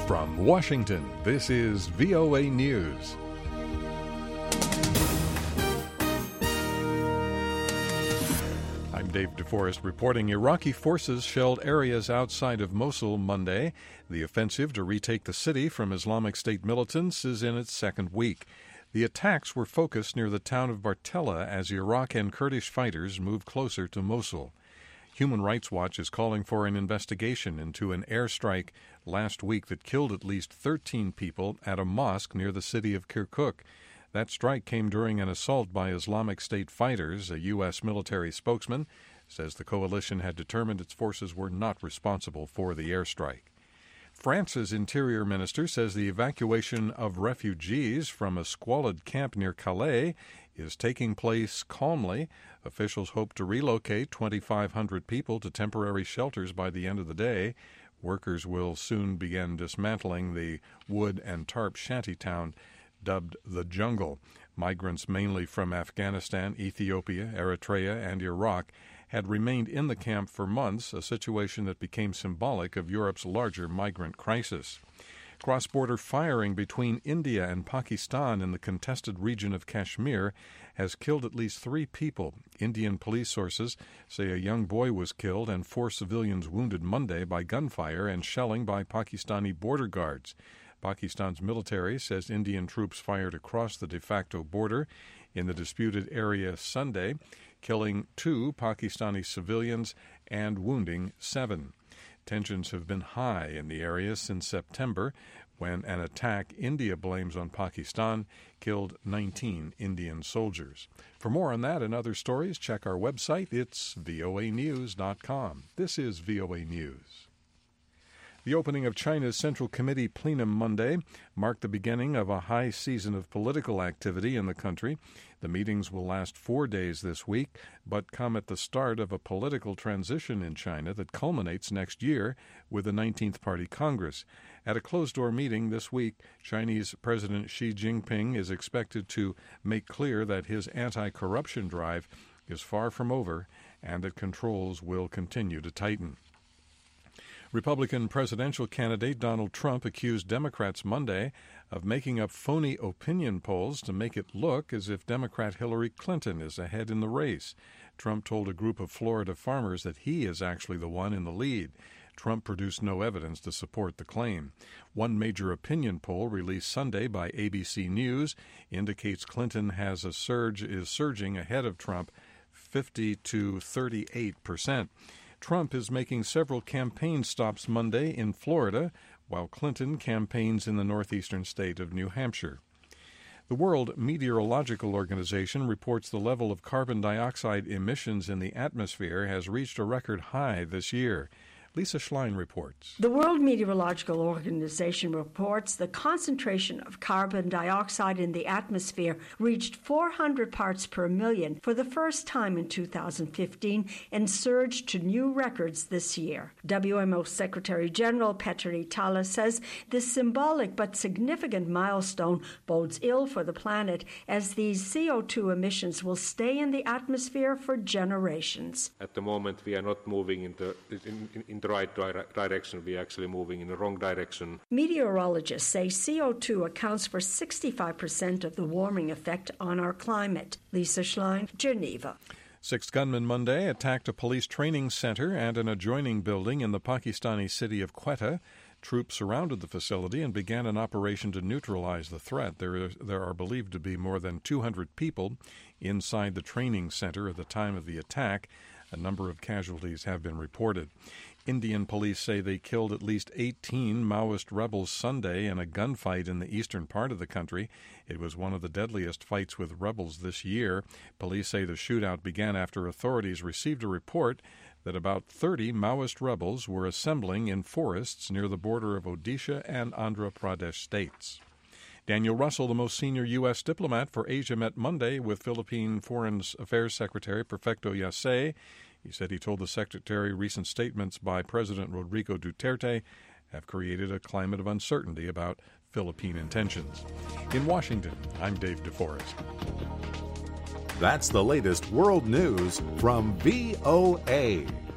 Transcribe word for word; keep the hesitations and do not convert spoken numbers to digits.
From Washington, this is V O A News. I'm Dave DeForest reporting Iraqi forces shelled areas outside of Mosul Monday. The offensive to retake the city from Islamic State militants is in its second week. The attacks were focused near the town of Bartella as Iraq and Kurdish fighters moved closer to Mosul. Human Rights Watch is calling for an investigation into an airstrike last week that killed at least thirteen people at a mosque near the city of Kirkuk. That strike came during an assault by Islamic State fighters. A U S military spokesman says the coalition had determined its forces were not responsible for the airstrike. France's interior minister says the evacuation of refugees from a squalid camp near Calais is taking place calmly. Officials hope to relocate twenty-five hundred people to temporary shelters by the end of the day. Workers will soon begin dismantling the wood and tarp shantytown dubbed the Jungle. Migrants mainly from Afghanistan, Ethiopia, Eritrea, and Iraq had remained in the camp for months, a situation that became symbolic of Europe's larger migrant crisis. Cross-border firing between India and Pakistan in the contested region of Kashmir has killed at least three people. Indian police sources say a young boy was killed and four civilians wounded Monday by gunfire and shelling by Pakistani border guards. Pakistan's military says Indian troops fired across the de facto border in the disputed area Sunday, killing two Pakistani civilians and wounding seven. Tensions have been high in the area since September, when an attack India blames on Pakistan killed nineteen Indian soldiers. For more on that and other stories, check our website. It's V O A news dot com. This is V O A News. The opening of China's Central Committee plenum Monday marked the beginning of a high season of political activity in the country. The meetings will last four days this week, but come at the start of a political transition in China that culminates next year with the nineteenth Party Congress. At a closed-door meeting this week, Chinese President Xi Jinping is expected to make clear that his anti-corruption drive is far from over and that controls will continue to tighten. Republican presidential candidate Donald Trump accused Democrats Monday of making up phony opinion polls to make it look as if Democrat Hillary Clinton is ahead in the race. Trump told a group of Florida farmers that he is actually the one in the lead. Trump produced no evidence to support the claim. One major opinion poll released Sunday by A B C News indicates Clinton has a surge is surging ahead of Trump, fifty to thirty-eight percent. Trump is making several campaign stops Monday in Florida, while Clinton campaigns in the northeastern state of New Hampshire. The World Meteorological Organization reports the level of carbon dioxide emissions in the atmosphere has reached a record high this year. Lisa Schlein reports. The World Meteorological Organization reports the concentration of carbon dioxide in the atmosphere reached four hundred parts per million for the first time in two thousand fifteen and surged to new records this year. W M O Secretary General Petteri Tala says this symbolic but significant milestone bodes ill for the planet as these C O two emissions will stay in the atmosphere for generations. At the moment, we are not moving in the, in, in, in the right di- direction. We are actually moving in the wrong direction. Meteorologists say C O two accounts for sixty-five percent of the warming effect on our climate. Lisa Schlein, Geneva. Six gunmen Monday attacked a police training center and an adjoining building in the Pakistani city of Quetta. Troops surrounded the facility and began an operation to neutralize the threat. There, is, there are believed to be more than two hundred people inside the training center at the time of the attack. A number of casualties have been reported. Indian police say they killed at least eighteen Maoist rebels Sunday in a gunfight in the eastern part of the country. It was one of the deadliest fights with rebels this year. Police say the shootout began after authorities received a report that about thirty Maoist rebels were assembling in forests near the border of Odisha and Andhra Pradesh states. Daniel Russell, the most senior U S diplomat for Asia, met Monday with Philippine Foreign Affairs Secretary Perfecto Yasay. He said he told the secretary recent statements by President Rodrigo Duterte have created a climate of uncertainty about Philippine intentions. In Washington, I'm Dave DeForest. That's the latest world news from V O A.